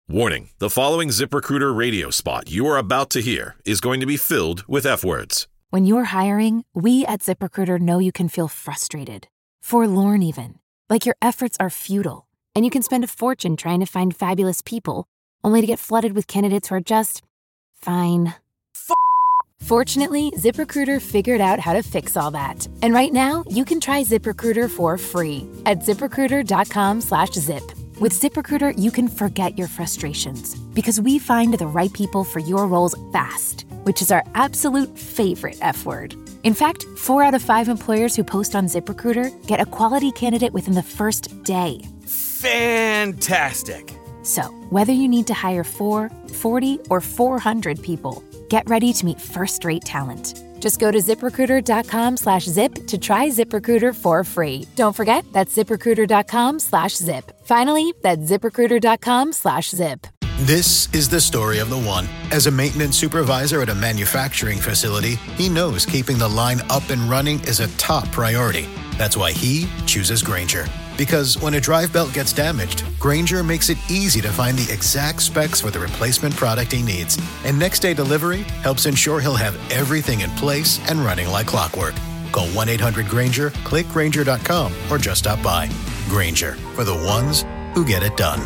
Warning, the following ZipRecruiter radio spot you are about to hear is going to be filled with F-words. When you're hiring, we at ZipRecruiter know you can feel frustrated, forlorn even, like your efforts are futile, and you can spend a fortune trying to find fabulous people, only to get flooded with candidates who are just fine. Fortunately, ZipRecruiter figured out how to fix all that. And right now, you can try ZipRecruiter for free at ZipRecruiter.com/zip. With ZipRecruiter, you can forget your frustrations because we find the right people for your roles fast, which is our absolute favorite F word. In fact, 4 out of 5 employers who post on ZipRecruiter get a quality candidate within the first day. Fantastic. So, whether you need to hire 4, 40, or 400 people, get ready to meet first-rate talent. Just go to ZipRecruiter.com/zip to try ZipRecruiter for free. Don't forget, that's ZipRecruiter.com/zip. Finally, that's ZipRecruiter.com/zip. This is the story of the one. As a maintenance supervisor at a manufacturing facility, he knows keeping the line up and running is a top priority. That's why he chooses Grainger. Because when a drive belt gets damaged, Grainger makes it easy to find the exact specs for the replacement product he needs. And next day delivery helps ensure he'll have everything in place and running like clockwork. Call 1-800-GRAINGER, click Grainger.com, or just stop by. Grainger, for the ones who get it done.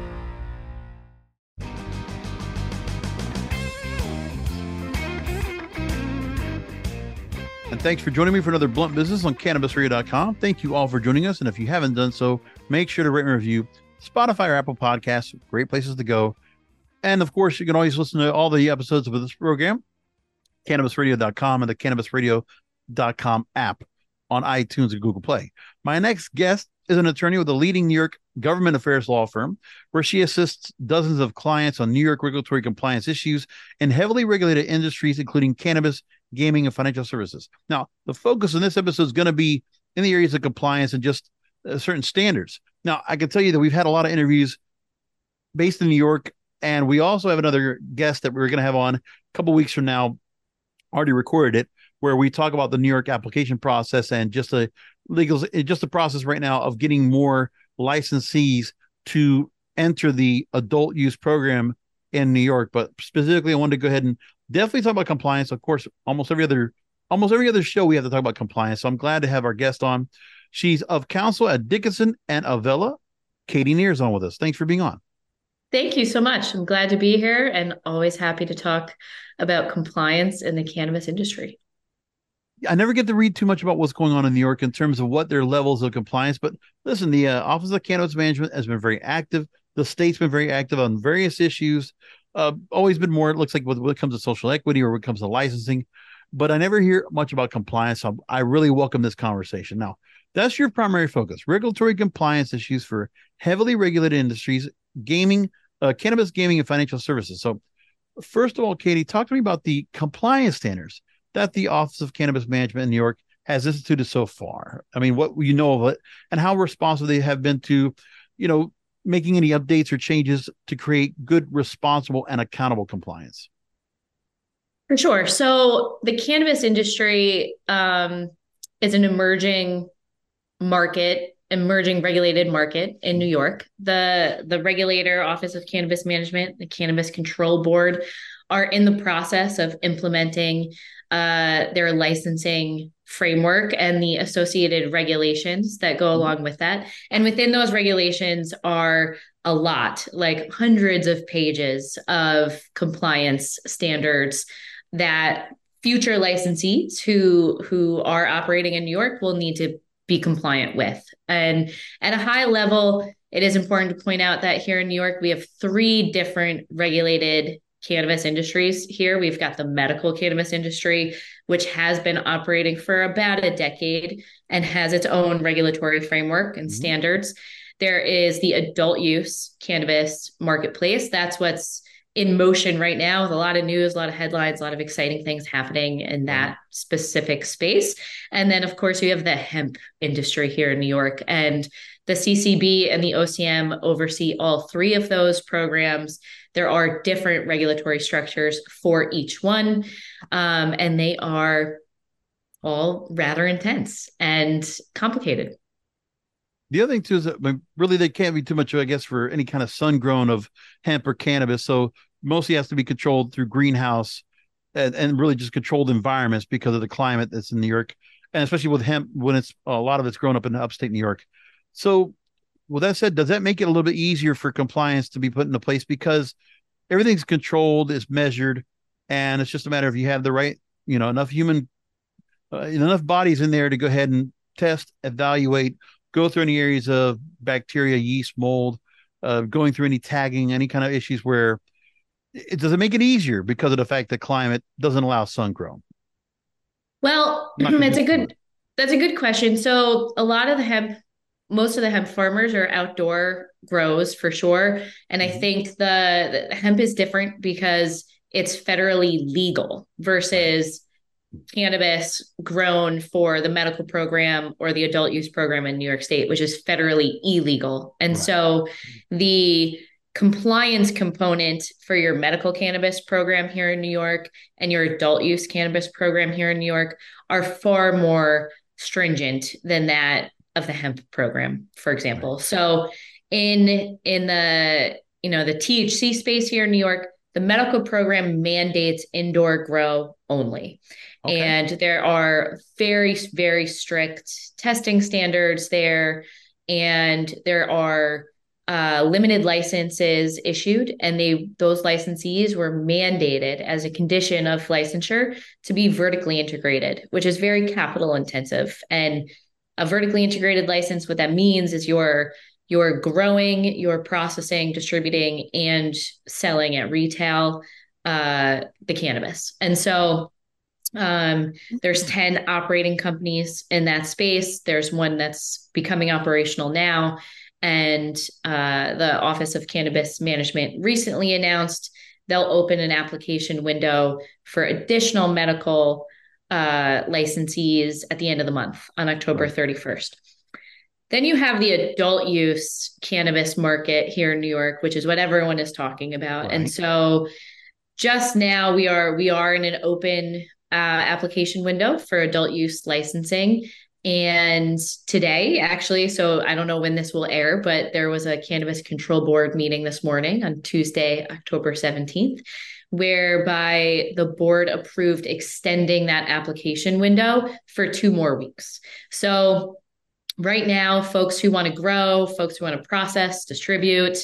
And thanks for joining me for another Blunt Business on CannabisRadio.com. Thank you all for joining us. And if you haven't done so, make sure to rate and review Spotify or Apple Podcasts. Great places to go. And of course, you can always listen to all the episodes of this program, CannabisRadio.com and the CannabisRadio.com app on iTunes and Google Play. My next guest is an attorney with a leading New York government affairs law firm, where she assists dozens of clients on New York regulatory compliance issues in heavily regulated industries, including cannabis, gaming, and financial services. Now, the focus in this episode is going to be in the areas of compliance and just certain standards. Now, I can tell you that we've had a lot of interviews based in New York, and we also have another guest that we're going to have on a couple weeks from now, already recorded it, where we talk about the New York application process and just the process right now of getting more licensees to enter the adult use program in New York. But specifically, I wanted to go ahead and definitely talk about compliance. Of course, almost every other show we have to talk about compliance. So I'm glad to have our guest on. She's of counsel at Dickinson and Avella. Katie Neer is on with us. Thanks for being on. Thank you so much. I'm glad to be here and always happy to talk about compliance in the cannabis industry. I never get to read too much about what's going on in New York in terms of what their levels of compliance. But listen, the Office of Cannabis Management has been very active. The state's been very active on various issues. Always been more, it looks like, when it comes to social equity or when it comes to licensing. But I never hear much about compliance. So I really welcome this conversation. Now, that's your primary focus, regulatory compliance issues for heavily regulated industries, gaming, cannabis, gaming, and financial services. So first of all, Katie, talk to me about the compliance standards that the Office of Cannabis Management in New York has instituted so far. I mean, what you know of it and how responsive they have been to, making any updates or changes to create good, responsible, and accountable compliance. For sure. So the cannabis industry is an emerging regulated market in New York. The regulator, Office of Cannabis Management, the Cannabis Control Board, are in the process of implementing their licensing framework and the associated regulations that go along with that. And within those regulations are a lot, like hundreds of pages of compliance standards that future licensees who are operating in New York will need to be compliant with. And at a high level, it is important to point out that here in New York, we have 3 different regulated cannabis industries here. We've got the medical cannabis industry, which has been operating for about a decade and has its own regulatory framework and standards. There is the adult use cannabis marketplace. That's what's in motion right now with a lot of news, a lot of headlines, a lot of exciting things happening in that specific space. And then, of course, we have the hemp industry here in New York, and the CCB and the OCM oversee all 3 of those programs. There are different regulatory structures for each one, and they are all rather intense and complicated. The other thing too is that really they can't be too much, I guess, for any kind of sun grown of hemp or cannabis. So mostly has to be controlled through greenhouse and really just controlled environments because of the climate that's in New York, and especially with hemp when it's a lot of it's grown up in upstate New York. So, with that said, does that make it a little bit easier for compliance to be put into place because everything's controlled, it's measured, and it's just a matter of you have the right, enough enough bodies in there to go ahead and test, evaluate, go through any areas of bacteria, yeast, mold, going through any tagging, any kind of issues where it doesn't make it easier because of the fact that climate doesn't allow sun grown. Well, that's a good question. So a lot of the hemp, most of the hemp farmers are outdoor grows for sure. And I think the hemp is different because it's federally legal versus cannabis grown for the medical program or the adult use program in New York State, which is federally illegal. And so the compliance component for your medical cannabis program here in New York and your adult use cannabis program here in New York are far more stringent than that of the hemp program, for example. So in the the THC space here in New York, the medical program mandates indoor grow only. Okay. And there are very, very strict testing standards there. And there are limited licenses issued, and those licensees were mandated as a condition of licensure to be vertically integrated, which is very capital intensive. And a vertically integrated license, what that means is you're growing, you're processing, distributing, and selling at retail the cannabis. And so there's 10 operating companies in that space. There's one that's becoming operational now. And the Office of Cannabis Management recently announced they'll open an application window for additional medical licensees at the end of the month on October 31st. Then you have the adult use cannabis market here in New York, which is what everyone is talking about. Right. And so just now we are in an open application window for adult use licensing. And today, actually, so I don't know when this will air, but there was a Cannabis Control Board meeting this morning on Tuesday, October 17th, whereby the board approved extending that application window for 2 more weeks. So right now, folks who want to grow, folks who want to process, distribute,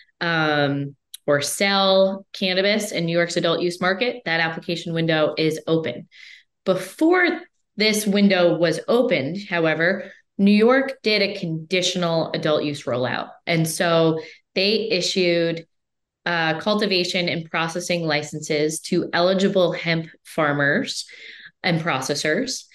or sell cannabis in New York's adult use market, that application window is open. Before this window was opened, however, New York did a conditional adult use rollout. And so they issued cultivation and processing licenses to eligible hemp farmers and processors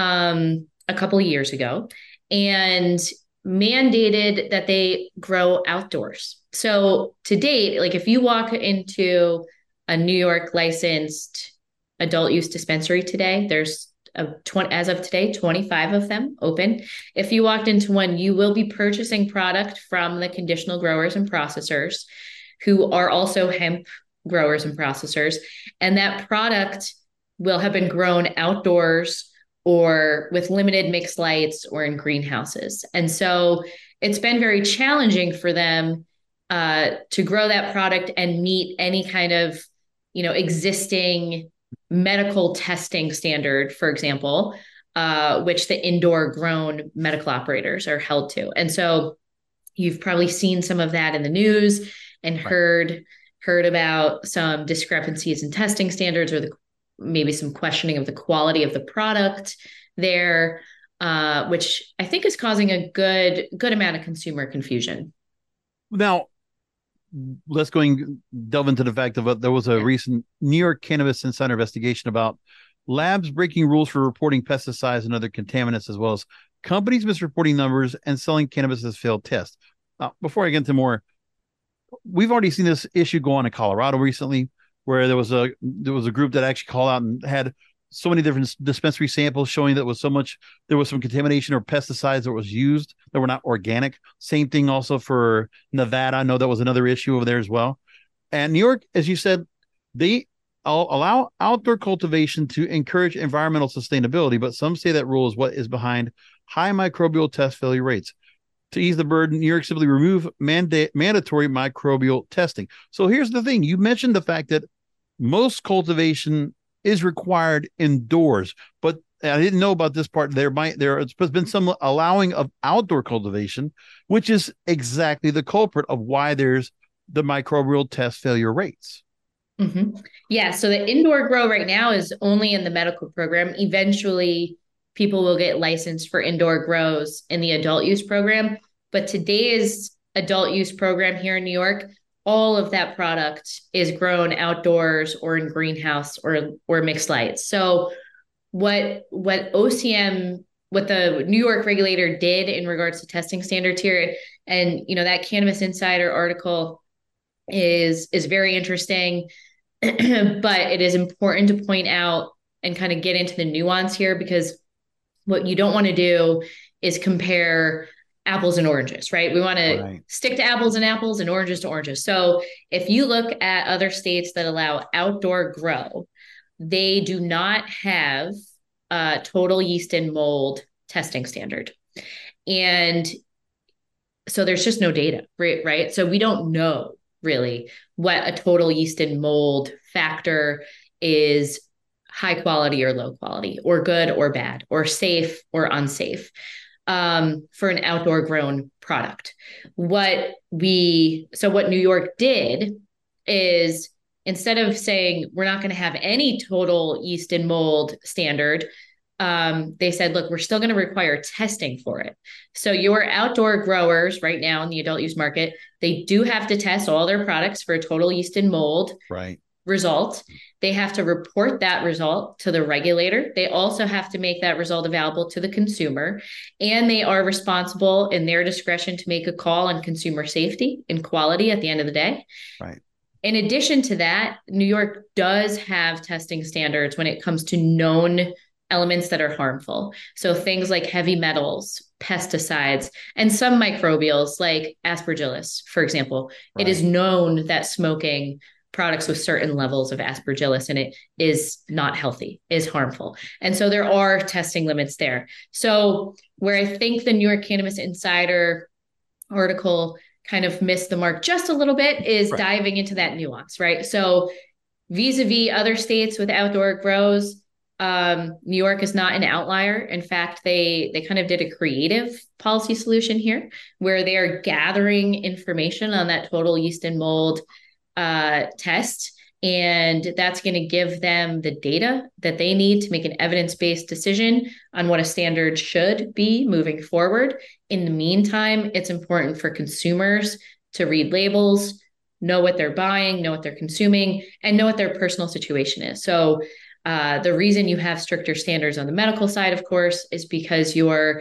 a couple of years ago, and mandated that they grow outdoors. So to date, like if you walk into a New York licensed adult use dispensary today, there's as of today, 25 of them open. If you walked into one, you will be purchasing product from the conditional growers and processors who are also hemp growers and processors. And that product will have been grown outdoors or with limited mixed lights or in greenhouses. And so it's been very challenging for them to grow that product and meet any kind of, existing medical testing standard, for example, which the indoor grown medical operators are held to. And so you've probably seen some of that in the news and heard about some discrepancies in testing standards or maybe some questioning of the quality of the product there, which I think is causing a good amount of consumer confusion. Now, let's delve into the fact of there was a recent New York Cannabis Insider investigation about labs breaking rules for reporting pesticides and other contaminants, as well as companies misreporting numbers and selling cannabis as failed tests. Before I get into more, we've already seen this issue go on in Colorado recently, where there was a group that actually called out and had so many different dispensary samples showing that there was some contamination or pesticides that was used that were not organic. Same thing also for Nevada. I know that was another issue over there as well. And New York, as you said, they allow outdoor cultivation to encourage environmental sustainability, but some say that rule is what is behind high microbial test failure rates. To ease the burden, New York simply remove mandatory microbial testing. So here's the thing. You mentioned the fact that most cultivation is required indoors, but I didn't know about this part. There's been some allowing of outdoor cultivation, which is exactly the culprit of why there's the microbial test failure rates. Mm-hmm. Yeah. So the indoor grow right now is only in the medical program. Eventually, people will get licensed for indoor grows in the adult use program. But today's adult use program here in New York, all of that product is grown outdoors or in greenhouse or mixed lights. So what OCM, what the New York regulator did in regards to testing standards here, and that Cannabis Insider article is very interesting. But it is important to point out and kind of get into the nuance here, because what you don't want to do is compare apples and oranges, right? We want to stick to apples and oranges to oranges. So if you look at other states that allow outdoor grow, they do not have a total yeast and mold testing standard. And so there's just no data, right? So we don't know really what a total yeast and mold factor is, high quality or low quality, or good or bad, or safe or unsafe, for an outdoor grown product. What New York did is, instead of saying we're not going to have any total yeast and mold standard, they said, look, we're still going to require testing for it. So your outdoor growers right now in the adult use market, they do have to test all their products for a total yeast and mold result. They have to report that result to the regulator. They also have to make that result available to the consumer, and they are responsible in their discretion to make a call on consumer safety and quality at the end of the day. Right. In addition to that, New York does have testing standards when it comes to known elements that are harmful. So things like heavy metals, pesticides, and some microbials like aspergillus, for example. It is known that smoking products with certain levels of aspergillus in it is not healthy, is harmful. And so there are testing limits there. So where I think the New York Cannabis Insider article kind of missed the mark just a little bit is diving into that nuance, right? So vis-a-vis other states with outdoor grows, New York is not an outlier. In fact, they kind of did a creative policy solution here where they are gathering information on that total yeast and mold test. And that's going to give them the data that they need to make an evidence-based decision on what a standard should be moving forward. In the meantime, it's important for consumers to read labels, know what they're buying, know what they're consuming, and know what their personal situation is. So the reason you have stricter standards on the medical side, of course, is because you're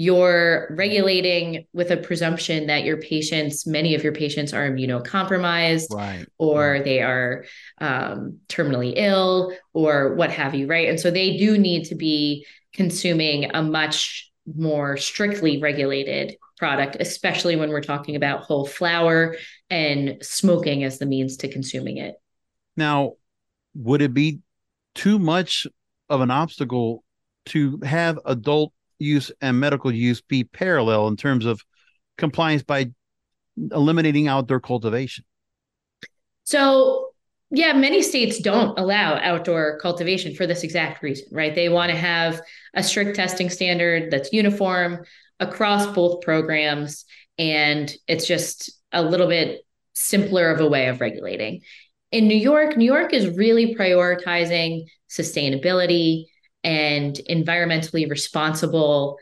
regulating with a presumption that many of your patients are immunocompromised, or they are terminally ill, or what have you, right? And so they do need to be consuming a much more strictly regulated product, especially when we're talking about whole flower and smoking as the means to consuming it. Now, would it be too much of an obstacle to have adult use and medical use be parallel in terms of compliance by eliminating outdoor cultivation? So, yeah, many states don't allow outdoor cultivation for this exact reason, right? They want to have a strict testing standard that's uniform across both programs, and it's just a little bit simpler of a way of regulating. In New York is really prioritizing sustainability and environmentally responsible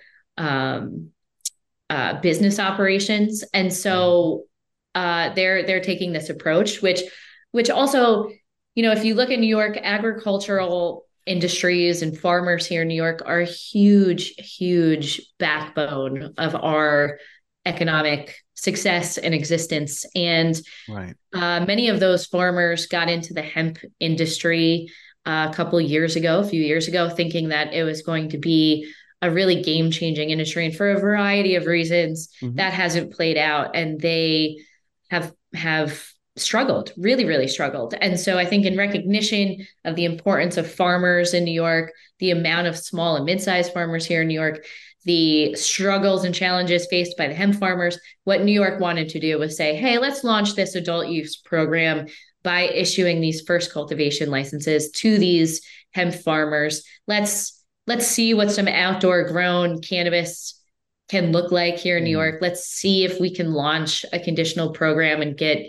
business operations, and so they're taking this approach, which also, if you look at New York, agricultural industries and farmers here in New York are a huge backbone of our economic success and existence. And many of those farmers got into the hemp industry a few years ago, thinking that it was going to be a really game-changing industry. And for a variety of reasons, that hasn't played out. And they have struggled, really struggled. And so I think in recognition of the importance of farmers in New York, the amount of small and mid-sized farmers here in New York, the struggles and challenges faced by the hemp farmers. What New York wanted to do was say, hey, let's launch this adult use program by issuing these first cultivation licenses to these hemp farmers. Let's see what some outdoor grown cannabis can look like here in New York. Let's see if we can launch a conditional program and get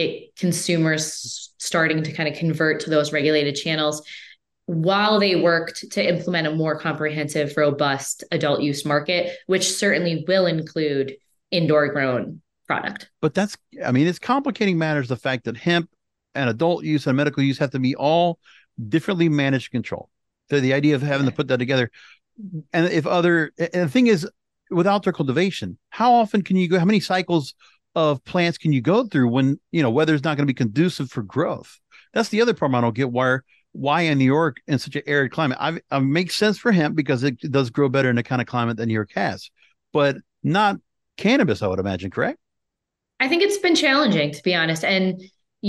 consumers starting to kind of convert to those regulated channels, while they worked to implement a more comprehensive, robust adult use market, which certainly will include indoor grown product. But it's complicating matters, the fact that hemp and adult use and medical use have to be all differently managed control. So the idea of having to put that together. And the thing is, with outdoor cultivation, how often can you go, how many cycles of plants can you go through when, weather's not going to be conducive for growth? That's the other problem I don't get, why in New York in such an arid climate. I makes sense for hemp because it does grow better in the kind of climate that New York has, but not cannabis, I would imagine, correct? I think it's been challenging, to be honest. And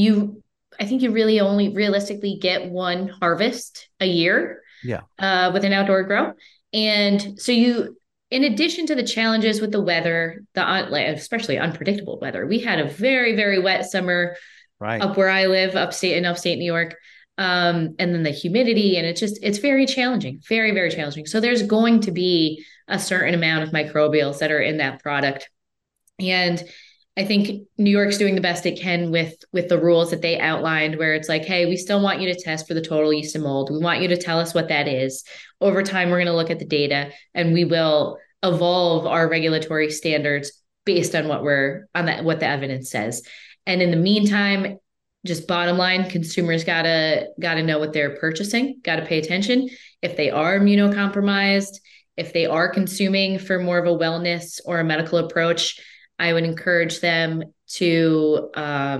I think you really only realistically get one harvest a year with an outdoor grow. And so in addition to the challenges with the weather, especially unpredictable weather, we had a very, very wet summer up where I live, upstate New York. And then the humidity, and it's very challenging, very, very challenging. So there's going to be a certain amount of microbials that are in that product. And I think New York's doing the best it can with the rules that they outlined, where it's like, hey, we still want you to test for the total yeast and mold. We want you to tell us what that is. Over time, we're going to look at the data, and we will evolve our regulatory standards based on what the evidence says. And in the meantime, just bottom line, consumers gotta know what they're purchasing, gotta pay attention. If they are immunocompromised, if they are consuming for more of a wellness or a medical approach, I would encourage them to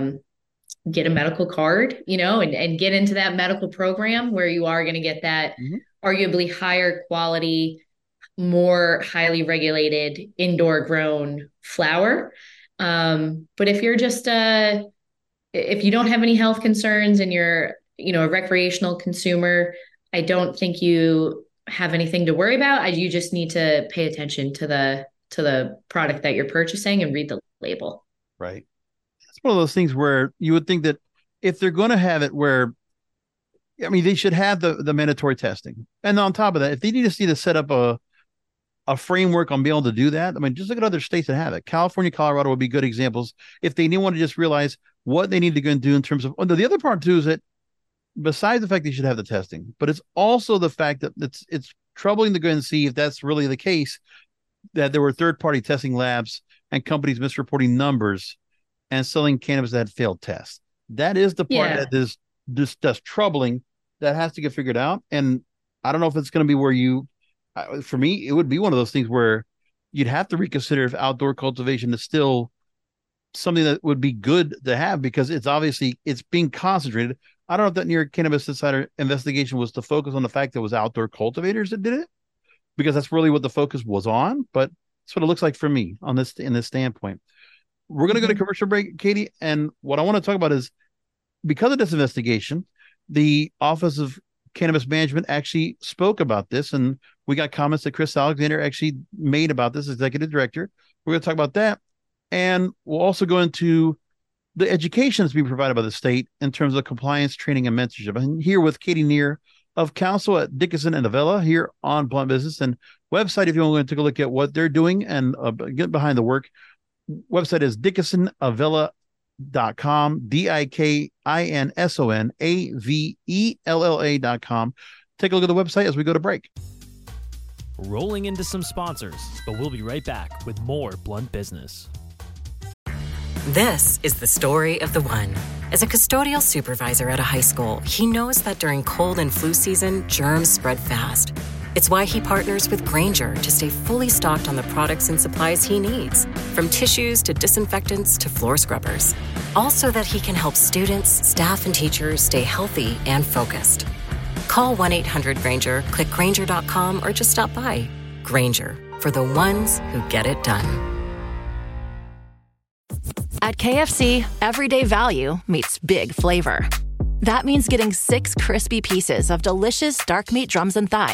get a medical card, and get into that medical program where you are going to get that arguably higher quality, more highly regulated indoor grown flower. But if you're just if you don't have any health concerns and you're, a recreational consumer, I don't think you have anything to worry about. You just need to pay attention to the product that you're purchasing and read the label. Right. It's one of those things where you would think that if they're going to have it where, they should have the mandatory testing. And on top of that, if they need to set up a framework on being able to do that, just look at other states that have it. California, Colorado would be good examples if they didn't want to just realize what they need to go and do in terms of. The other part too is that besides the fact they should have the testing, but it's also the fact that it's troubling to go and see if that's really the case, that there were third-party testing labs and companies misreporting numbers and selling cannabis that had failed tests. That is the part that's troubling, that has to get figured out. And I don't know if it's going to be where for me, it would be one of those things where you'd have to reconsider if outdoor cultivation is still something that would be good to have, because it's being concentrated. I don't know if that New York Cannabis Insider investigation was to focus on the fact that it was outdoor cultivators that did it, because that's really what the focus was on. But that's what it looks like for me in this standpoint. We're going to go to commercial break, Katie. And what I want to talk about is, because of this investigation, the Office of Cannabis Management actually spoke about this, and we got comments that Chris Alexander actually made about this, executive director. We're going to talk about that. And we'll also go into the education that's being provided by the state in terms of compliance, training, and mentorship. I'm here with Katie Neer of counsel at Dickinson and Avella here on Blunt Business. And website, if you want to take a look at what they're doing and get behind the work, website is dickinsonavella.com, DIKINSONAVELLA.com. Take a look at the website as we go to break. Rolling into some sponsors, but we'll be right back with more Blunt Business. This is the story of the one. As a custodial supervisor at a high school, he knows that during cold and flu season, germs spread fast. It's why he partners with Grainger to stay fully stocked on the products and supplies he needs, from tissues to disinfectants to floor scrubbers. All so that he can help students, staff, and teachers stay healthy and focused. Call 1-800-GRAINGER, click Grainger.com, or just stop by. Grainger, for the ones who get it done. At KFC, everyday value meets big flavor. That means getting 6 crispy pieces of delicious dark meat drums and thighs,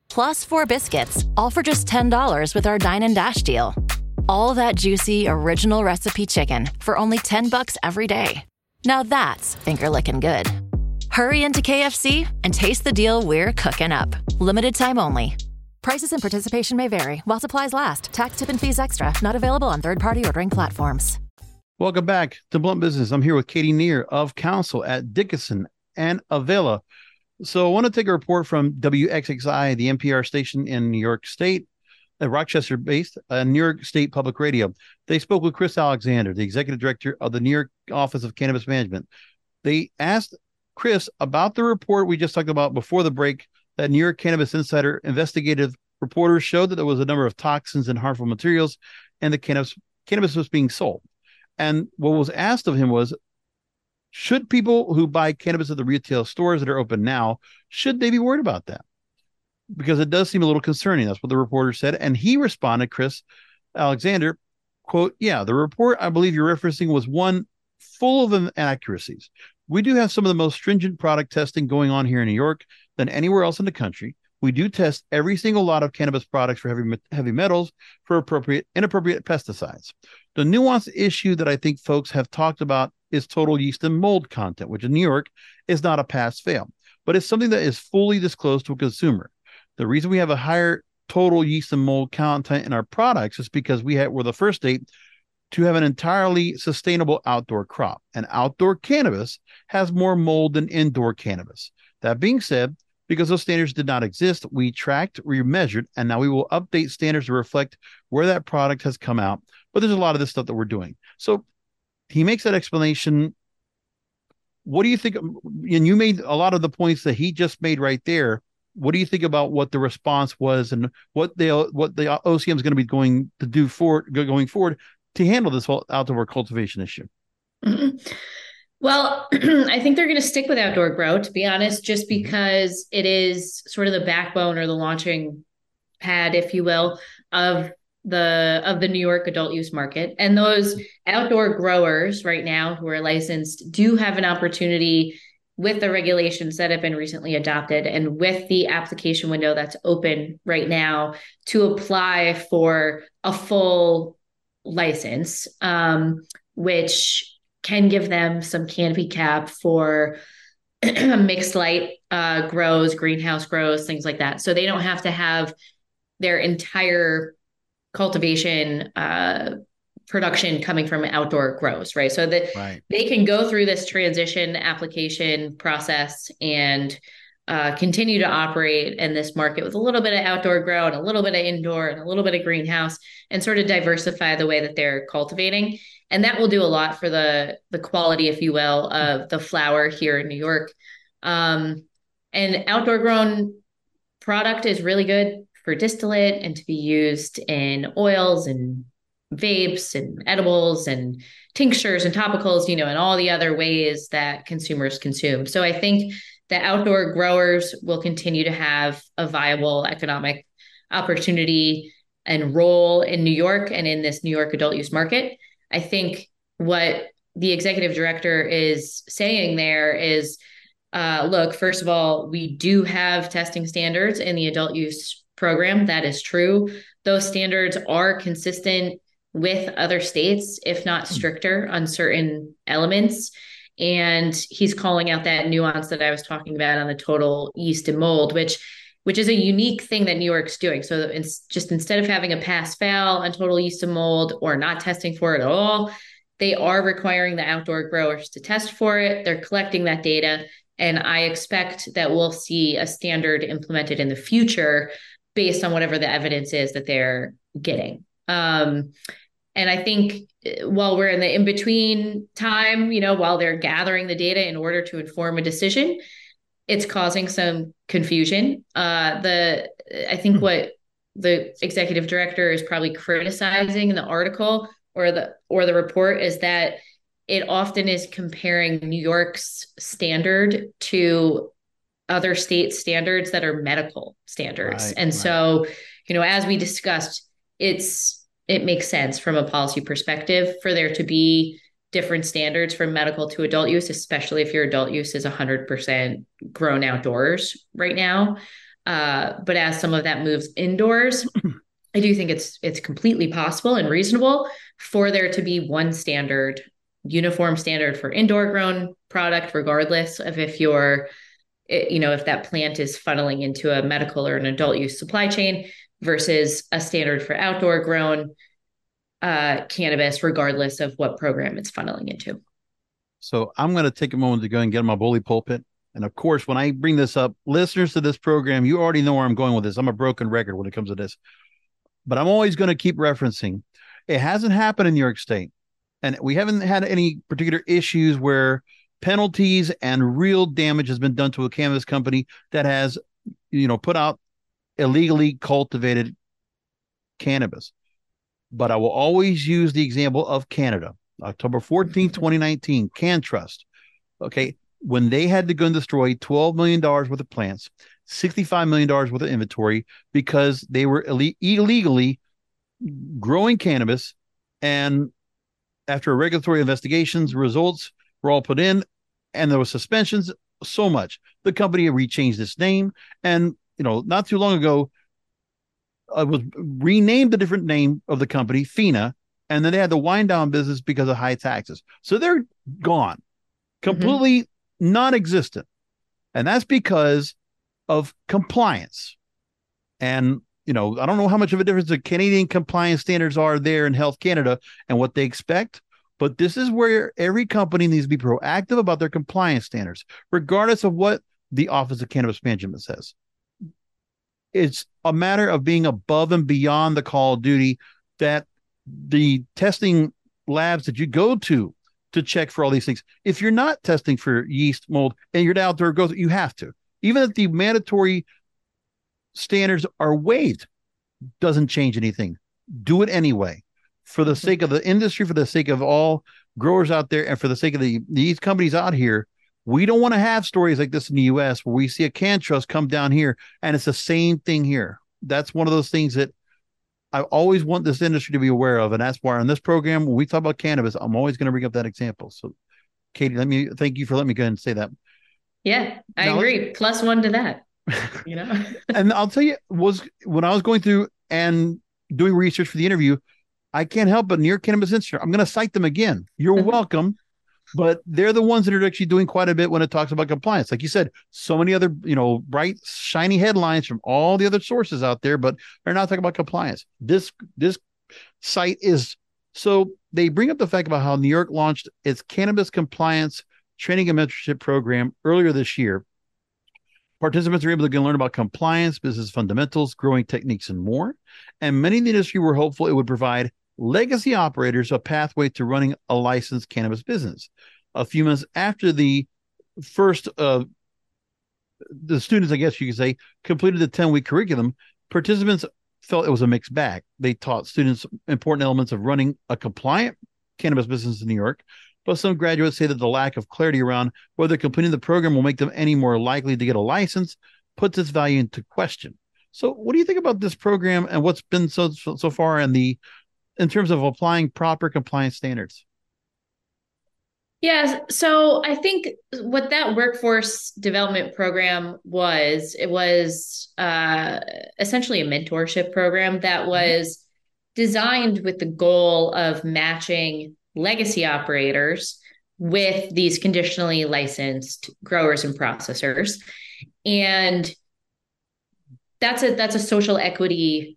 Plus 4 biscuits, all for just $10 with our Dine and Dash deal. All that juicy, original recipe chicken for only $10 every day. Now that's finger-licking good. Hurry into KFC and taste the deal we're cooking up. Limited time only. Prices and participation may vary while supplies last. Tax, tip, and fees extra. Not available on third-party ordering platforms. Welcome back to Blunt Business. I'm here with Katie Neer of counsel at Dickinson and Avila. So I want to take a report from WXXI, the NPR station in New York State, Rochester-based, New York State Public Radio. They spoke with Chris Alexander, the executive director of the New York Office of Cannabis Management. They asked Chris about the report we just talked about before the break that New York Cannabis Insider investigative reporters showed that there was a number of toxins and harmful materials and the cannabis was being sold. And what was asked of him was, should people who buy cannabis at the retail stores that are open now, should they be worried about that? Because it does seem a little concerning. That's what the reporter said. And he responded, Chris Alexander, quote, yeah, the report I believe you're referencing was one full of inaccuracies. We do have some of the most stringent product testing going on here in New York than anywhere else in the country. We do test every single lot of cannabis products for heavy metals, for inappropriate pesticides. The nuanced issue that I think folks have talked about is total yeast and mold content, which in New York is not a pass-fail, but it's something that is fully disclosed to a consumer. The reason we have a higher total yeast and mold content in our products is because we're the first state to have an entirely sustainable outdoor crop. And outdoor cannabis has more mold than indoor cannabis. That being said, because those standards did not exist, we tracked, we measured, and now we will update standards to reflect where that product has come out. But there's a lot of this stuff that we're doing. So he makes that explanation. What do you think? And you made a lot of the points that he just made right there. What do you think about what the response was and what the OCM is going to be going to do going forward to handle this whole outdoor cultivation issue? Mm-hmm. Well, I think they're going to stick with outdoor grow, to be honest, just because it is sort of the backbone or the launching pad, if you will, of the New York adult use market. And those outdoor growers right now who are licensed do have an opportunity with the regulations that have been recently adopted and with the application window that's open right now to apply for a full license, which can give them some canopy cap for mixed light grows, greenhouse grows, things like that. So they don't have to have their entire cultivation production coming from outdoor grows, right? So that they can go through this transition application process and continue to operate in this market with a little bit of outdoor grow and a little bit of indoor and a little bit of greenhouse and sort of diversify the way that they're cultivating. And that will do a lot for the quality, if you will, of the flower here in New York. And outdoor grown product is really good for distillate and to be used in oils and vapes and edibles and tinctures and topicals, and all the other ways that consumers consume. So I think that outdoor growers will continue to have a viable economic opportunity and role in New York and in this New York adult use market. I think what the executive director is saying there is, look, first of all, we do have testing standards in the adult use program. That is true. Those standards are consistent with other states, if not stricter on certain elements. And he's calling out that nuance that I was talking about on the total yeast and mold, which is a unique thing that New York's doing. So it's just instead of having a pass-fail on total yeast and mold or not testing for it at all, they are requiring the outdoor growers to test for it. They're collecting that data. And I expect that we'll see a standard implemented in the future based on whatever the evidence is that they're getting. And I think while we're in the in-between time, while they're gathering the data in order to inform a decision, it's causing some confusion. I think what the executive director is probably criticizing in the article or the report is that it often is comparing New York's standard to other state standards that are medical standards. So, as we discussed, it makes sense from a policy perspective for there to be different standards from medical to adult use, especially if your adult use is 100% grown outdoors right now. But as some of that moves indoors, I do think it's completely possible and reasonable for there to be one standard, uniform standard for indoor grown product, regardless of if if that plant is funneling into a medical or an adult use supply chain versus a standard for outdoor grown cannabis, regardless of what program it's funneling into. So I'm going to take a moment to go and get my bully pulpit. And of course, when I bring this up, listeners to this program, you already know where I'm going with this. I'm a broken record when it comes to this. But I'm always going to keep referencing. It hasn't happened in New York State. And we haven't had any particular issues where penalties and real damage has been done to a cannabis company that has, put out illegally cultivated cannabis. But I will always use the example of Canada. October 14, 2019, CanTrust. Okay. When they had to go and destroy $12 million worth of plants, $65 million worth of inventory because they were illegally growing cannabis. And after regulatory investigations, results were all put in and there were suspensions, so much. The company rechanged its name. And, not too long ago, it was renamed a different name of the company, FINA. And then they had the wind down business because of high taxes. So they're gone, completely non-existent. And that's because of compliance. And, I don't know how much of a difference the Canadian compliance standards are there in Health Canada and what they expect. But this is where every company needs to be proactive about their compliance standards, regardless of what the Office of Cannabis Management says. It's a matter of being above and beyond the call of duty that the testing labs that you go to check for all these things. If you're not testing for yeast, mold, and you're outdoor growth, you have to. Even if the mandatory standards are waived, doesn't change anything. Do it anyway. For the sake of the industry, for the sake of all growers out there, and for the sake of these companies out here, we don't want to have stories like this in the U.S. where we see a CanTrust come down here and it's the same thing here. That's one of those things that I always want this industry to be aware of. And that's why on this program, when we talk about cannabis, I'm always going to bring up that example. So, Katie, thank you for letting me go ahead and say that. Yeah, I agree. +1 to that, And I'll tell you, when I was going through and doing research for the interview, I can't help but New York Cannabis Institute. I'm going to cite them again. You're welcome. But they're the ones that are actually doing quite a bit when it talks about compliance. Like you said, so many other, bright, shiny headlines from all the other sources out there, but they're not talking about compliance. This site is, so they bring up the fact about how New York launched its cannabis compliance training and mentorship program earlier this year. Participants are able to learn about compliance, business fundamentals, growing techniques, and more. And many in the industry were hopeful it would provide legacy operators a pathway to running a licensed cannabis business. A few months after the first, the students, I guess you could say, completed the 10-week curriculum, participants felt it was a mixed bag. They taught students important elements of running a compliant cannabis business in New York, but some graduates say that the lack of clarity around whether completing the program will make them any more likely to get a license puts its value into question. So what do you think about this program and what's been so far in terms of applying proper compliance standards? Yeah, so I think what that workforce development program was, it was essentially a mentorship program that was designed with the goal of matching legacy operators with these conditionally licensed growers and processors. And that's a social equity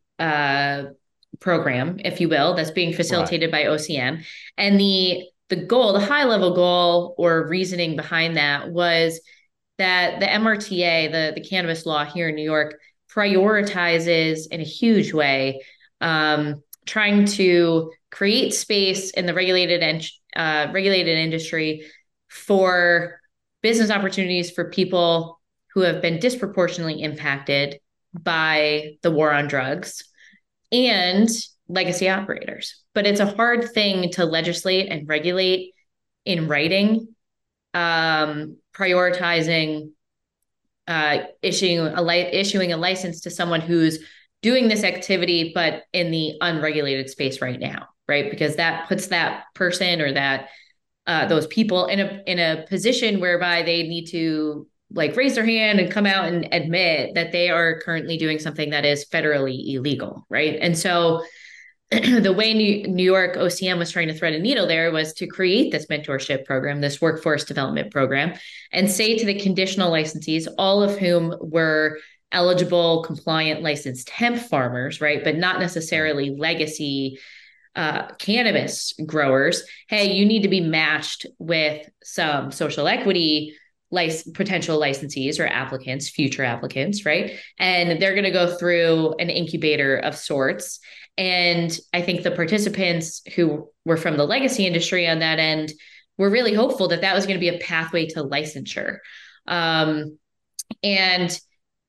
program, if you will, that's being facilitated by OCM. And the goal, the high level goal or reasoning behind that was that the MRTA, the cannabis law here in New York, prioritizes in a huge way, trying to create space in the regulated industry for business opportunities for people who have been disproportionately impacted by the war on drugs and legacy operators. But it's a hard thing to legislate and regulate in writing, prioritizing issuing a license to someone who's doing this activity, but in the unregulated space right now, right? Because that puts that person or that those people in a position whereby they need to like raise their hand and come out and admit that they are currently doing something that is federally illegal, right? And so the way New York OCM was trying to thread a needle there was to create this mentorship program, this workforce development program, and say to the conditional licensees, all of whom were eligible, compliant, licensed hemp farmers, right, but not necessarily legacy cannabis growers, hey, you need to be matched with some social equity potential licensees or applicants, future applicants, right? And they're going to go through an incubator of sorts. And I think the participants who were from the legacy industry on that end were really hopeful that that was going to be a pathway to licensure. And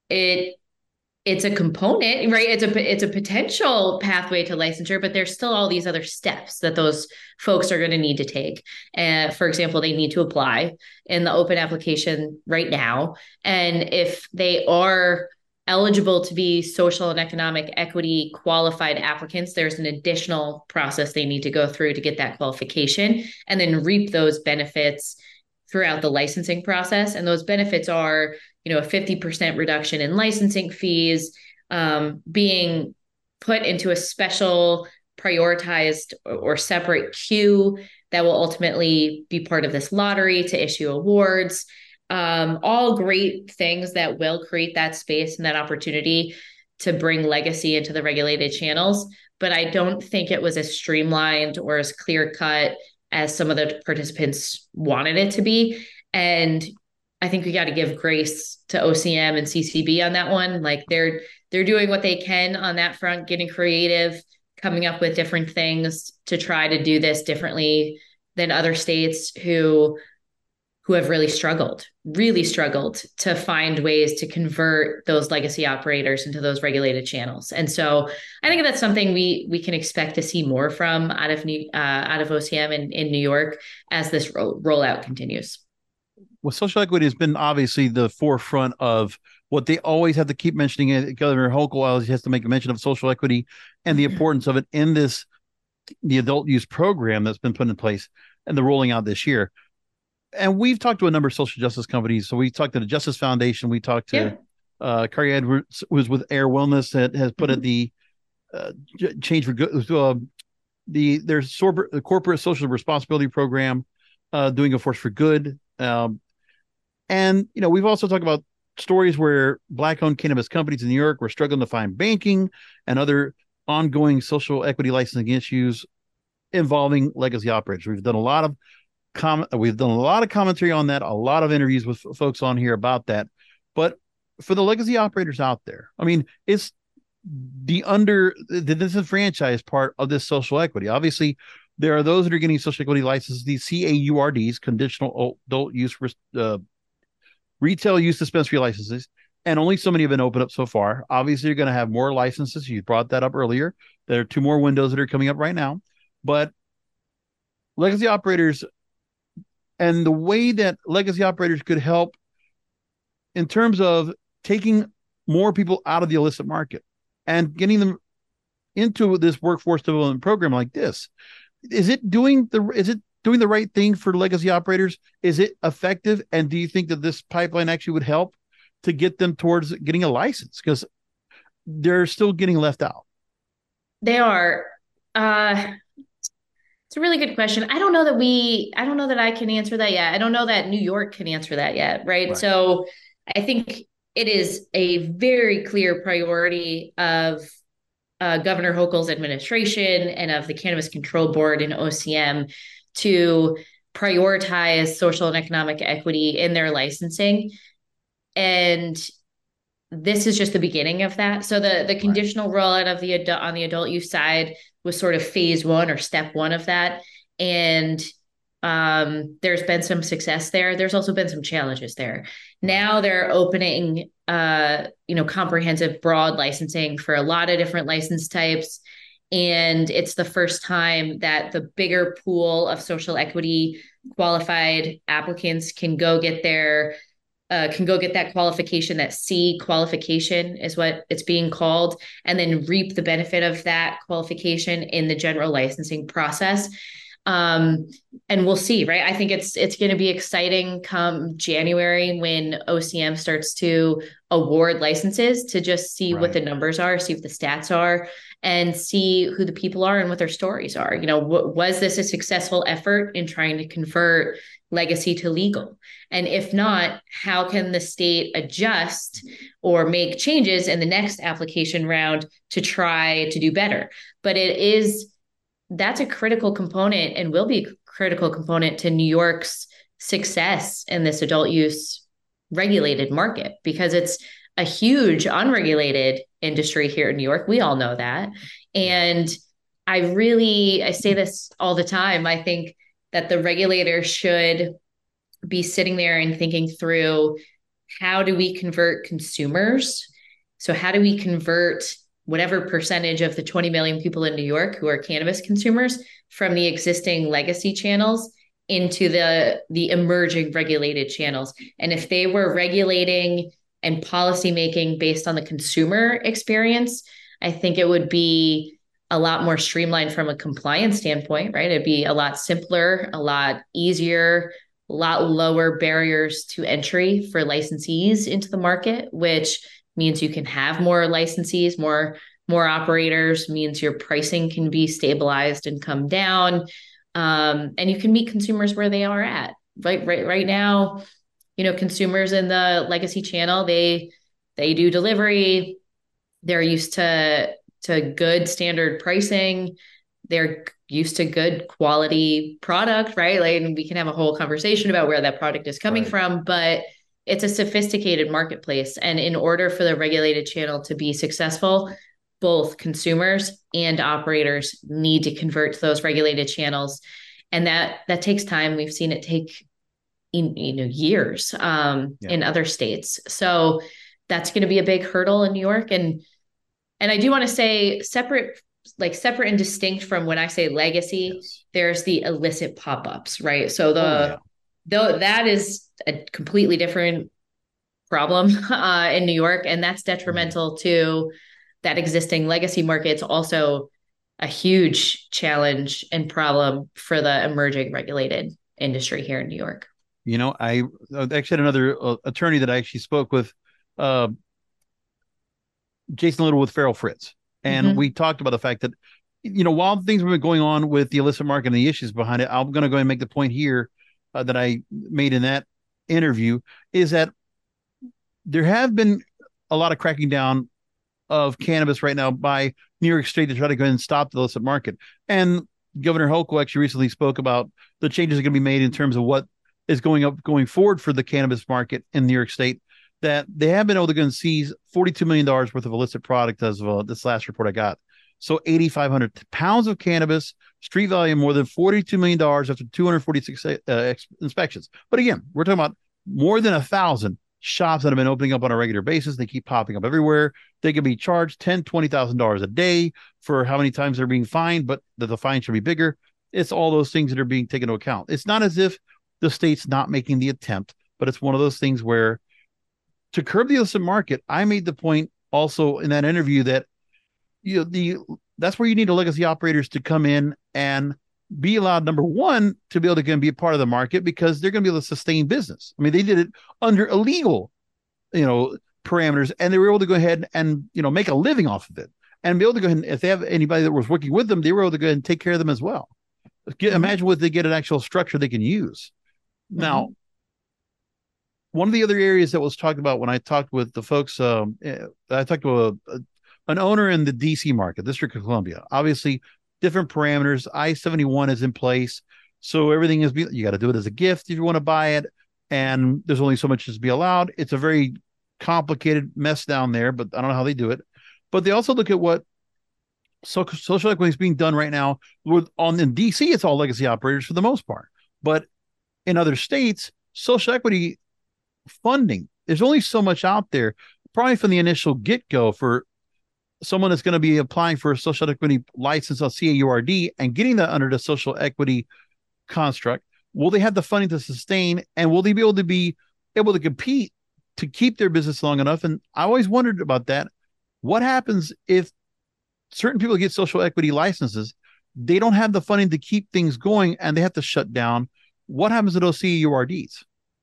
it's a component, right? It's a potential pathway to licensure, but there's still all these other steps that those folks are going to need to take. For example, they need to apply in the open application right now. And if they are eligible to be social and economic equity qualified applicants, there's an additional process they need to go through to get that qualification and then reap those benefits throughout the licensing process. And those benefits are, a 50% reduction in licensing fees, being put into a special prioritized or separate queue that will ultimately be part of this lottery to issue awards. All great things that will create that space and that opportunity to bring legacy into the regulated channels. But I don't think it was as streamlined or as clear cut as some of the participants wanted it to be. And I think we got to give grace to OCM and CCB on that one. Like they're doing what they can on that front, getting creative, coming up with different things to try to do this differently than other states who have really struggled to find ways to convert those legacy operators into those regulated channels. And so I think that's something we can expect to see more from out of OCM in New York as this rollout continues. Well, social equity has been obviously the forefront of what they always have to keep mentioning. Governor Hochul always has to make a mention of social equity and the importance of it in the adult use program that's been put in place and the rolling out this year. And we've talked to a number of social justice companies. So we talked to the Justice Foundation. We talked to Kari Edwards, who was with Air Wellness, that has put at the Change for Good, their corporate social responsibility program, doing a force for good. And, we've also talked about stories where Black-owned cannabis companies in New York were struggling to find banking and other ongoing social equity licensing issues involving legacy operators. We've done a lot of commentary on that, a lot of interviews with folks on here about that. But for the legacy operators out there, I mean, it's the disenfranchised part of this social equity. Obviously, there are those that are getting social equity licenses, these CAURDs, conditional adult use retail use dispensary licenses, and only so many have been opened up so far. Obviously, you're going to have more licenses. You brought that up earlier. There are 2 more windows that are coming up right now. But legacy operators and the way that legacy operators could help in terms of taking more people out of the illicit market and getting them into this workforce development program like this. Is it doing the right thing for legacy operators? Is it effective? And do you think that this pipeline actually would help to get them towards getting a license? Because they're still getting left out. They are. It's a really good question. I don't know that I can answer that yet. I don't know that New York can answer that yet. Right. So I think it is a very clear priority of Governor Hochul's administration and of the Cannabis Control Board and OCM to prioritize social and economic equity in their licensing. And this is just the beginning of that. So the conditional rollout of on the adult use side was sort of phase 1 or step 1 of that. And there's been some success there. There's also been some challenges there. Now they're opening, comprehensive broad licensing for a lot of different license types. And it's the first time that the bigger pool of social equity qualified applicants can go get that qualification. That C qualification is what it's being called, and then reap the benefit of that qualification in the general licensing process. And we'll see, right? I think it's going to be exciting come January when OCM starts to award licenses, to just see what the numbers are, see what the stats are, and see who the people are and what their stories are. Was this a successful effort in trying to convert legacy to legal? And if not, how can the state adjust or make changes in the next application round to try to do better? But that's a critical component, and will be a critical component to New York's success in this adult use regulated market, because it's a huge unregulated industry here in New York. We all know that. And I say this all the time. I think that the regulator should be sitting there and thinking through, how do we convert consumers? So how do we convert whatever percentage of the 20 million people in New York who are cannabis consumers from the existing legacy channels into the emerging regulated channels? And if they were regulating and policymaking based on the consumer experience, I think it would be a lot more streamlined from a compliance standpoint, right? It'd be a lot simpler, a lot easier, a lot lower barriers to entry for licensees into the market, which means you can have more licensees, more operators, means your pricing can be stabilized and come down. And you can meet consumers where they are at. Right now, consumers in the legacy channel, they do delivery. They're used to good standard pricing. They're used to good quality product, right? And we can have a whole conversation about where that product is coming from, but it's a sophisticated marketplace. And in order for the regulated channel to be successful, both consumers and operators need to convert to those regulated channels. And that takes time. We've seen it take years in other states. So that's going to be a big hurdle in New York. And I do want to say separate and distinct from when I say legacy, there's the illicit pop-ups, right? So that is a completely different problem in New York, and that's detrimental to that existing legacy market. It's also a huge challenge and problem for the emerging regulated industry here in New York. I actually had another attorney that I actually spoke with, Jason Little with Feral Fritz. And we talked about the fact that, while things have been going on with the illicit market and the issues behind it, I'm going to go and make the point here that I made in that interview, is that there have been a lot of cracking down of cannabis right now by New York State to try to go ahead and stop the illicit market. And Governor Hochul actually recently spoke about the changes that are going to be made in terms of what is going forward for the cannabis market in New York State, that they have been able to go and seize $42 million worth of illicit product as of this last report I got. So 8,500 pounds of cannabis, street value more than $42 million after 246 inspections. But again, we're talking about more than 1,000 shops that have been opening up on a regular basis. They keep popping up everywhere. They could be charged $10,000, $20,000 a day for how many times they're being fined, but the fine should be bigger. It's all those things that are being taken into account. It's not as if the state's not making the attempt, but it's one of those things where, to curb the illicit market, I made the point also in that interview that that's where you need the legacy operators to come in and be allowed, number one, to be able to be a part of the market, because they're going to be able to sustain business. I mean, they did it under illegal, parameters, and they were able to go ahead and, make a living off of it, and be able to go ahead and, if they have anybody that was working with them, they were able to go ahead and take care of them as well. Imagine what they get an actual structure they can use. Now, one of the other areas that was talked about when I talked with the folks, I talked to an owner in the DC market, District of Columbia. Obviously, different parameters. I-71 is in place. So everything is, you got to do it as a gift if you want to buy it. And there's only so much to be allowed. It's a very complicated mess down there, but I don't know how they do it. But they also look at what social equity is being done right now. In DC, it's all legacy operators for the most part. But in other states, social equity funding, there's only so much out there, probably from the initial get-go, for someone that's going to be applying for a social equity license on CAURD and getting that under the social equity construct. Will they have the funding to sustain, and will they be able to compete to keep their business long enough? And I always wondered about that. What happens if certain people get social equity licenses? they don't have the funding to keep things going and they have to shut down. What happens to those CEURDs?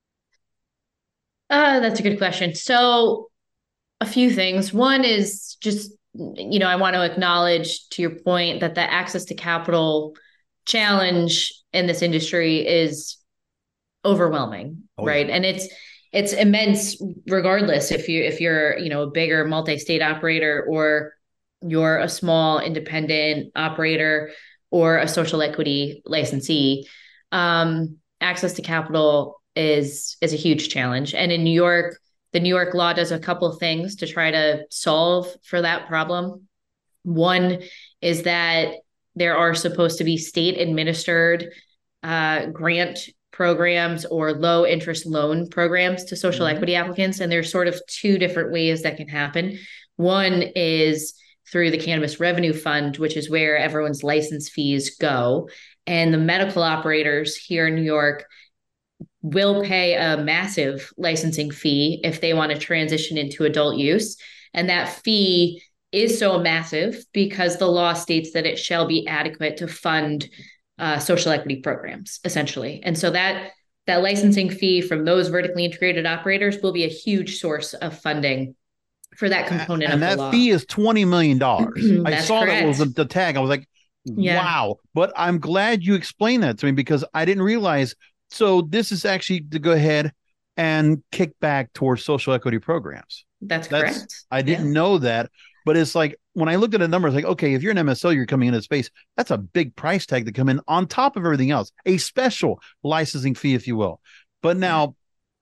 That's a good question. So a few things. One is just, I want to acknowledge, to your point, that the access to capital challenge in this industry is overwhelming, right? Yeah. And it's immense, regardless if you're a bigger multi-state operator, or you're a small independent operator, or a social equity licensee. Access to capital is a huge challenge. And in New York, the New York law does a couple of things to try to solve for that problem. One is that there are supposed to be state administered grant programs or low interest loan programs to social equity applicants. And there's sort of two different ways that can happen. One is through the Cannabis Revenue Fund, which is where everyone's license fees go. And the medical operators here in New York will pay a massive licensing fee if they want to transition into adult use. And that fee is so massive because the law states that it shall be adequate to fund social equity programs, essentially. And so that licensing fee from those vertically integrated operators will be a huge source of funding for that component of the law. And that fee is $20 million. I saw correct. That was the tag. I was like, wow. But I'm glad you explained that to me, because I didn't realize. So this is actually to go ahead and kick back towards social equity programs. That's correct. I didn't know that, but it's like, when I looked at the numbers, like, okay, if you're an MSO, you're coming into space, that's a big price tag to come in on top of everything else, a special licensing fee, if you will. But now,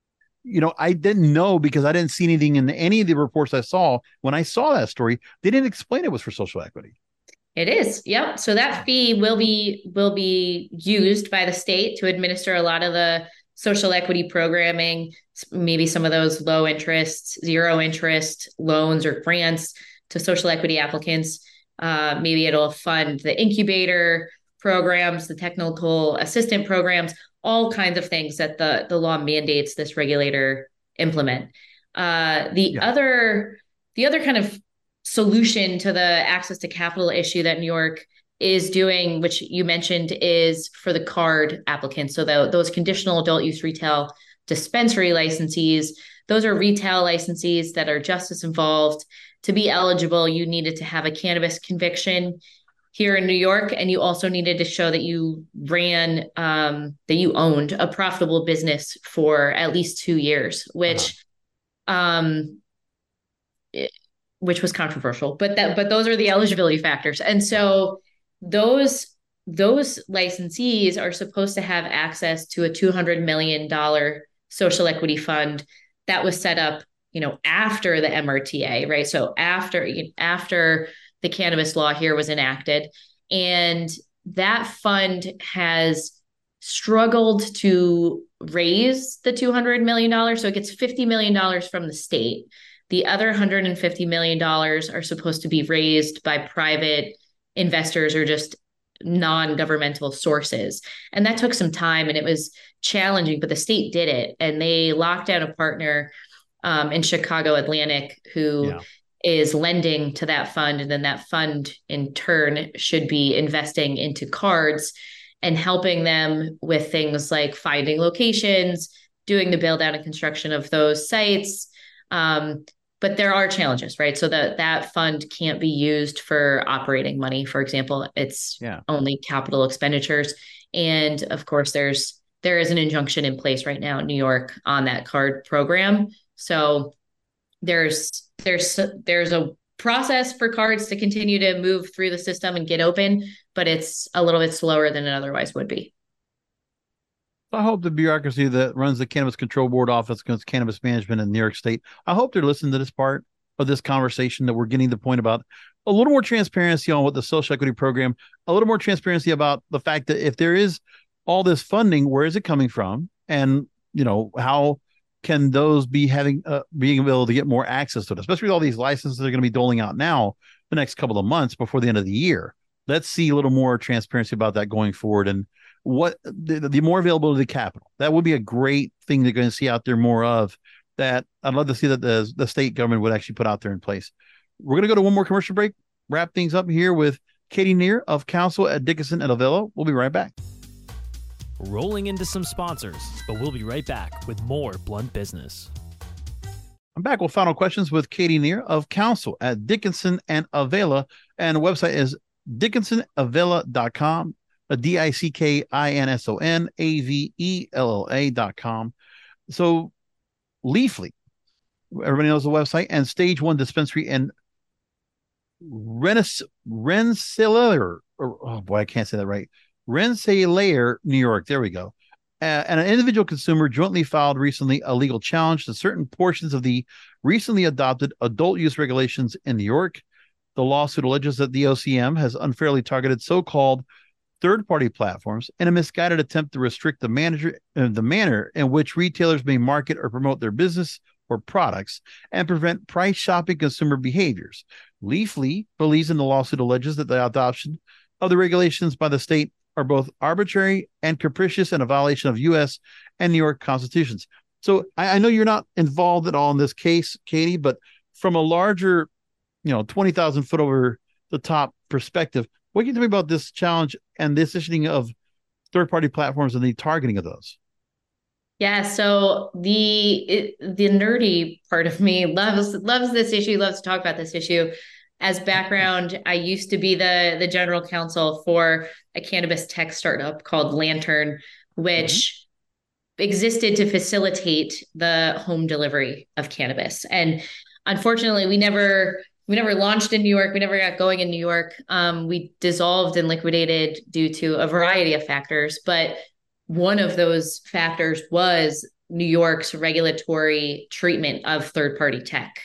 I didn't know, because I didn't see anything in any of the reports I saw. When I saw that story, they didn't explain it was for social equity. It is. Yep. So that fee will be used by the state to administer a lot of the social equity programming, maybe some of those low interest, zero interest loans or grants to social equity applicants. Maybe it'll fund the incubator programs, the technical assistant programs, all kinds of things that the law mandates this regulator implement. The other kind of solution to the access to capital issue that New York is doing, which you mentioned, is for the card applicants. So those conditional adult use retail dispensary licensees, those are retail licensees that are just as involved. To be eligible, you needed to have a cannabis conviction here in New York, and you also needed to show that you ran, that you owned a profitable business for at least 2 years, which was controversial, but those are the eligibility factors. And so those licensees are supposed to have access to a $200 million social equity fund that was set up, after the MRTA, right? So after the cannabis law here was enacted, and that fund has struggled to raise the $200 million. So it gets $50 million from the state. The other $150 million are supposed to be raised by private investors or just non-governmental sources. And that took some time, and it was challenging, but the state did it. And they locked down a partner in Chicago Atlantic who is lending to that fund. And then that fund in turn should be investing into cards and helping them with things like finding locations, doing the build out and construction of those sites. But there are challenges, right? So that fund can't be used for operating money, for example. It's only capital expenditures. And of course, there is an injunction in place right now in New York on that card program. So there's a process for cards to continue to move through the system and get open, but it's a little bit slower than it otherwise would be. I hope the bureaucracy that runs the Cannabis Control Board Office against Cannabis Management in New York State, I hope they're listening to this part of this conversation, that we're getting the point about a little more transparency on what the social equity program, a little more transparency about the fact that if there is all this funding, where is it coming from? And, how can those be being able to get more access to it, especially with all these licenses that are going to be doling out now the next couple of months before the end of the year. Let's see a little more transparency about that going forward, and what the more availability of capital. That would be a great thing they're going to see out there more of. That I'd love to see that the state government would actually put out there in place. We're going to go to one more commercial break, wrap things up here with Katie Neer of counsel at Dickinson and Avella. We'll be right back. Rolling into some sponsors, but we'll be right back with more Blunt Business. I'm back with final questions with Katie Neer of counsel at Dickinson and Avella. And the website is dickinsonavella.com, DICKINSONAVELLA.com. So Leafly, everybody knows the website, and Stage One Dispensary in Rensselaer, oh boy, I can't say that right. Rensselaer, New York. There we go. And an individual consumer jointly filed recently a legal challenge to certain portions of the recently adopted adult use regulations in New York. The lawsuit alleges that the OCM has unfairly targeted so-called third-party platforms in a misguided attempt to restrict the manner in which retailers may market or promote their business or products and prevent price shopping consumer behaviors. Leafly believes in the lawsuit alleges that the adoption of the regulations by the state are both arbitrary and capricious and a violation of U.S. and New York constitutions. So I know you're not involved at all in this case, Katie, but from a larger, 20,000 foot over the top perspective, what can you tell me about this challenge and this issuing of third-party platforms and the targeting of those? Yeah, so the nerdy part of me loves this issue, loves to talk about this issue. As background, I used to be the general counsel for a cannabis tech startup called Lantern, which existed to facilitate the home delivery of cannabis. And unfortunately, we never launched in New York. We never got going in New York. We dissolved and liquidated due to a variety of factors. But one of those factors was New York's regulatory treatment of third-party tech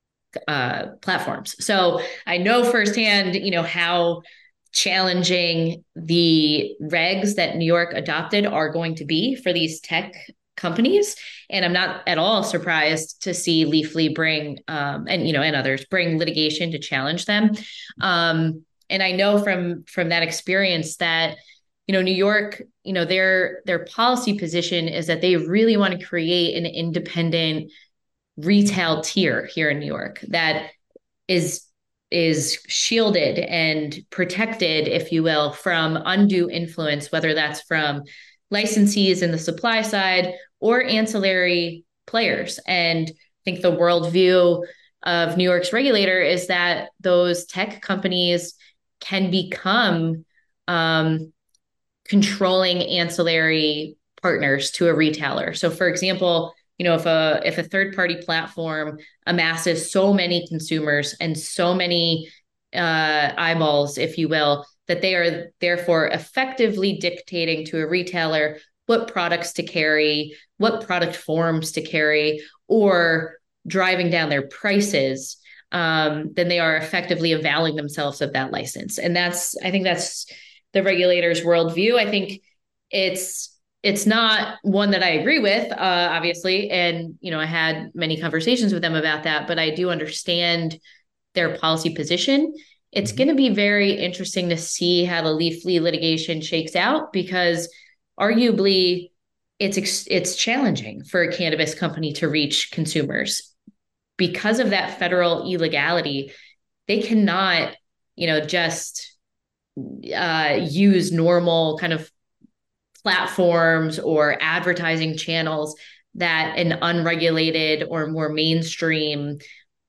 platforms. So I know firsthand, how challenging the regs that New York adopted are going to be for these tech companies. And I'm not at all surprised to see Leafly bring, and others bring litigation to challenge them. And I know from that experience that, New York, their policy position is that they really want to create an independent retail tier here in New York that is shielded and protected, if you will, from undue influence, whether that's from licensees in the supply side or ancillary players. And I think the worldview of New York's regulator is that those tech companies can become controlling ancillary partners to a retailer. So for example, if a third-party platform amasses so many consumers and so many eyeballs, if you will, that they are therefore effectively dictating to a retailer what products to carry, what product forms to carry, or driving down their prices, then they are effectively availing themselves of that license. And I think that's the regulator's worldview. I think it's not one that I agree with, obviously. And, I had many conversations with them about that, but I do understand their policy position. It's going to be very interesting to see how the Leafly litigation shakes out, because arguably it's challenging for a cannabis company to reach consumers because of that federal illegality. They cannot, just use normal kind of platforms or advertising channels that an unregulated or more mainstream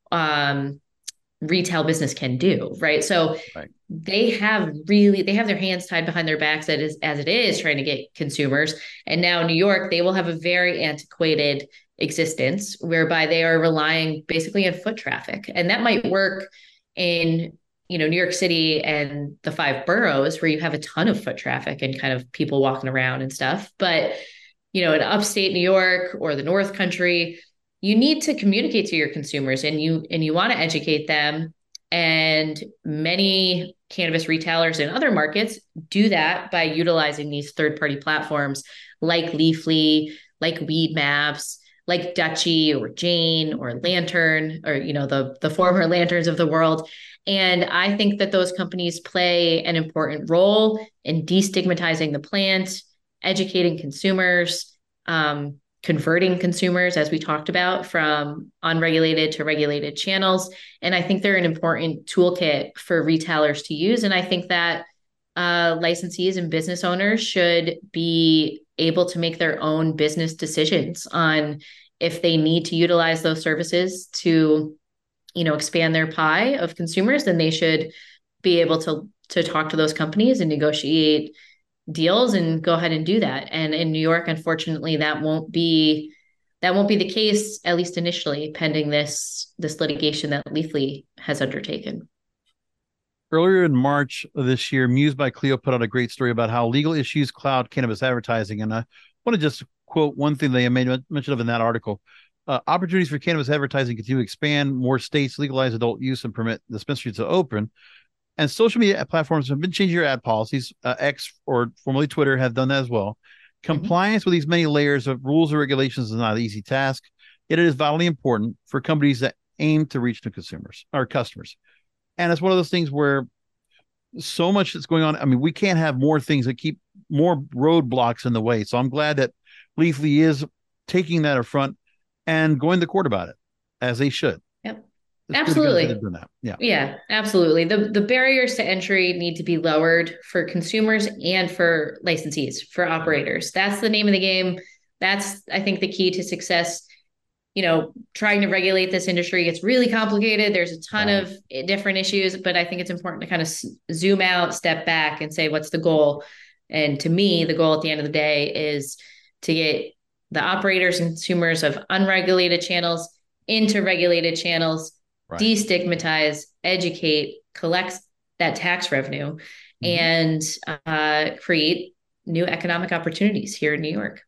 retail business can do, right? So they have their hands tied behind their backs as it is trying to get consumers. And now in New York, they will have a very antiquated existence whereby they are relying basically on foot traffic. And that might work in New York City and the 5 boroughs where you have a ton of foot traffic and kind of people walking around and stuff. But, in upstate New York or the North Country, you need to communicate to your consumers and you want to educate them. And many cannabis retailers in other markets do that by utilizing these third-party platforms like Leafly, like Weed Maps, like Dutchie or Jane or Lantern, or, the former Lanterns of the world. And I think that those companies play an important role in destigmatizing the plant, educating consumers, converting consumers, as we talked about, from unregulated to regulated channels. And I think they're an important toolkit for retailers to use. And I think that licensees and business owners should be able to make their own business decisions on if they need to utilize those services to, expand their pie of consumers. Then they should be able to talk to those companies and negotiate deals and go ahead and do that. And in New York, unfortunately, that won't be the case, at least initially, pending this litigation that Leafly has undertaken. Earlier in March of this year, Muse by Clio put out a great story about how legal issues cloud cannabis advertising. And I want to just quote one thing they made mention of in that article. Opportunities for cannabis advertising continue to expand. More states legalize adult use and permit dispensaries to open. And social media platforms have been changing their ad policies. X, or formerly Twitter, have done that as well. Compliance with these many layers of rules and regulations is not an easy task, yet it is vitally important for companies that aim to reach new consumers or customers. And it's one of those things where so much that's going on. I mean, we can't have more things that keep more roadblocks in the way. So I'm glad that Leafly is taking that affront and going to court about it, as they should. Yep. Absolutely. Yeah, absolutely. The barriers to entry need to be lowered for consumers and for licensees, for operators. That's the name of the game. That's, I think, the key to success. Trying to regulate this industry gets really complicated. There's a ton of different issues, but I think it's important to kind of zoom out, step back, and say, what's the goal? And to me, the goal at the end of the day is to get the operators and consumers of unregulated channels into regulated channels, destigmatize, educate, collect that tax revenue, and create new economic opportunities here in New York.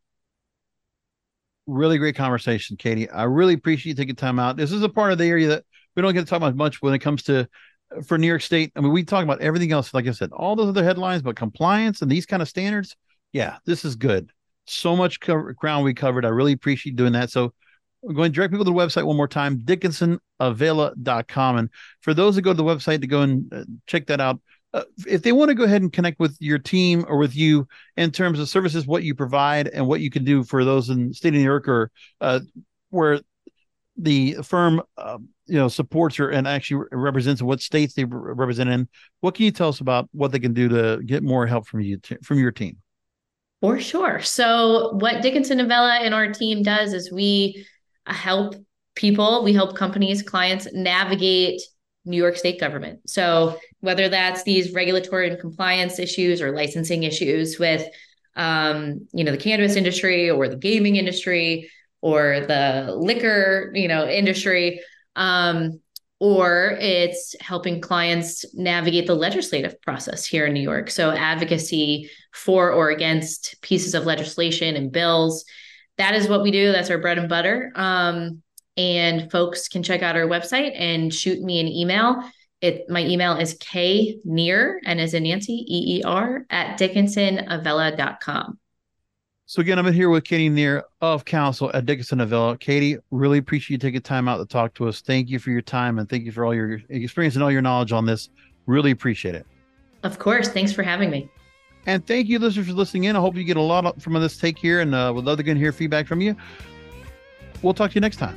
Really great conversation, Katie. I really appreciate you taking time out. This is a part of the area that we don't get to talk about much when it comes to for New York State. I mean, we talk about everything else, like I said, all those other headlines, but compliance and these kind of standards. Yeah, this is good. So much ground we covered. I really appreciate doing that. So we're going to direct people to the website one more time, DickinsonAvela.com. And for those that go to the website to go and check that out, if they want to go ahead and connect with your team or with you in terms of services, what you provide and what you can do for those in the state of New York or where the firm, supports or and actually represents what states they represent in, what can you tell us about what they can do to get more help from you, from your team? For sure. So what Dickinson Avela and our team does is we help people, we help companies, clients navigate New York State government. So whether that's these regulatory and compliance issues or licensing issues with, the cannabis industry or the gaming industry or the liquor, industry, or it's helping clients navigate the legislative process here in New York. So advocacy for or against pieces of legislation and bills. That is what we do. That's our bread and butter. And folks can check out our website and shoot me an email. My email is kneer, and as in Nancy, EER, @DickinsonAvela.com. So again, I'm here with Katie Neer of counsel at Dickinson Avela. Katie, really appreciate you taking time out to talk to us. Thank you for your time and thank you for all your experience and all your knowledge on this. Really appreciate it. Of course. Thanks for having me. And thank you, listeners, for listening in. I hope you get a lot from this take here, and would love to get hear feedback from you. We'll talk to you next time.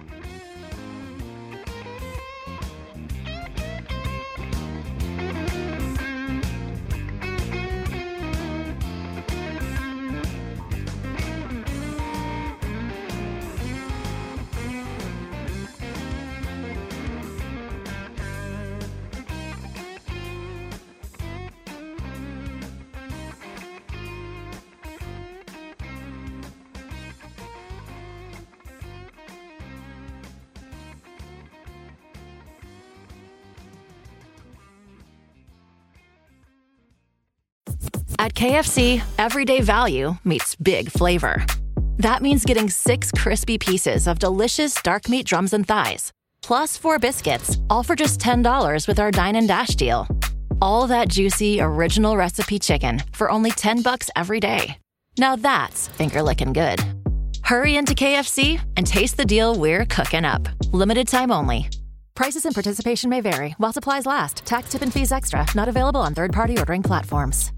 At KFC, everyday value meets big flavor. That means getting 6 crispy pieces of delicious dark meat drums and thighs, plus 4 biscuits, all for just $10 with our Dine and Dash deal. All that juicy, original recipe chicken for only $10 every day. Now that's finger-licking good. Hurry into KFC and taste the deal we're cooking up. Limited time only. Prices and participation may vary while supplies last. Tax, tip, and fees extra. Not available on third-party ordering platforms.